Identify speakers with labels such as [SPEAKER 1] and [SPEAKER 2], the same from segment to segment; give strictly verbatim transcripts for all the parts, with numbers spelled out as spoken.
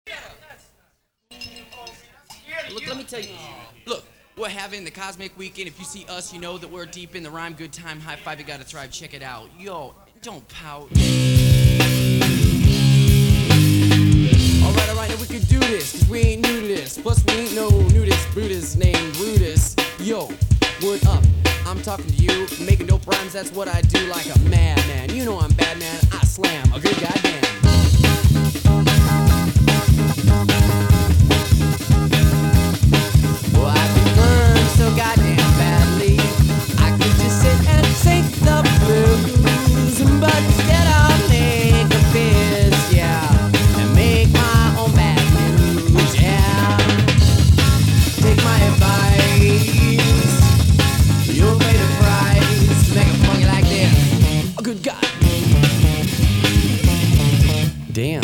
[SPEAKER 1] Look, let me tell you. Look, we're having the Cosmic Weekend. If you see us, you know that we're deep in the rhyme. Good time, high five, you gotta thrive. Check it out. Yo, don't pout. Alright, alright, now we can do this, cause we ain't new to this. Plus, we ain't no nudist, Brutus named Brutus. Yo, word up, I'm talking to you. Making dope rhymes, that's what I do like a madman. You know I'm bad, man. I slam a good goddamn. Well, I've been burned so goddamn badly. I could just sit and sing the blues, but instead I'll make a piss, yeah, and make my own bad news, yeah. Take my advice, you'll pay the price. Make it funky like this. Oh, good God. Damn.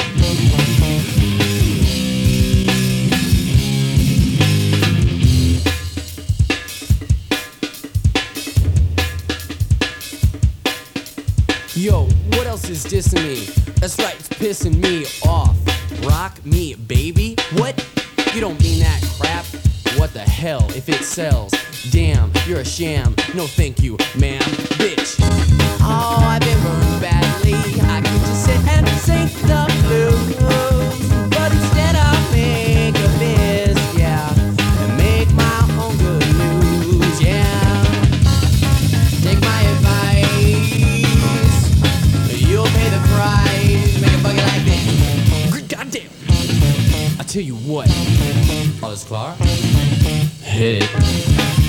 [SPEAKER 1] Yo, what else is dissing me? That's right, it's pissing me off. Rock me, baby? What? You don't mean that crap? What the hell if it sells? Damn, you're a sham. No thank you, ma'am. Bitch. Oh, I've been burned badly. I could just sit and sing the blues, but instead I'll make a piss, yeah, and make my own good news, yeah. Take my advice, you'll pay the price. Make it buggy like that. Good goddamn. I tell you what. Alles klar? Hit it.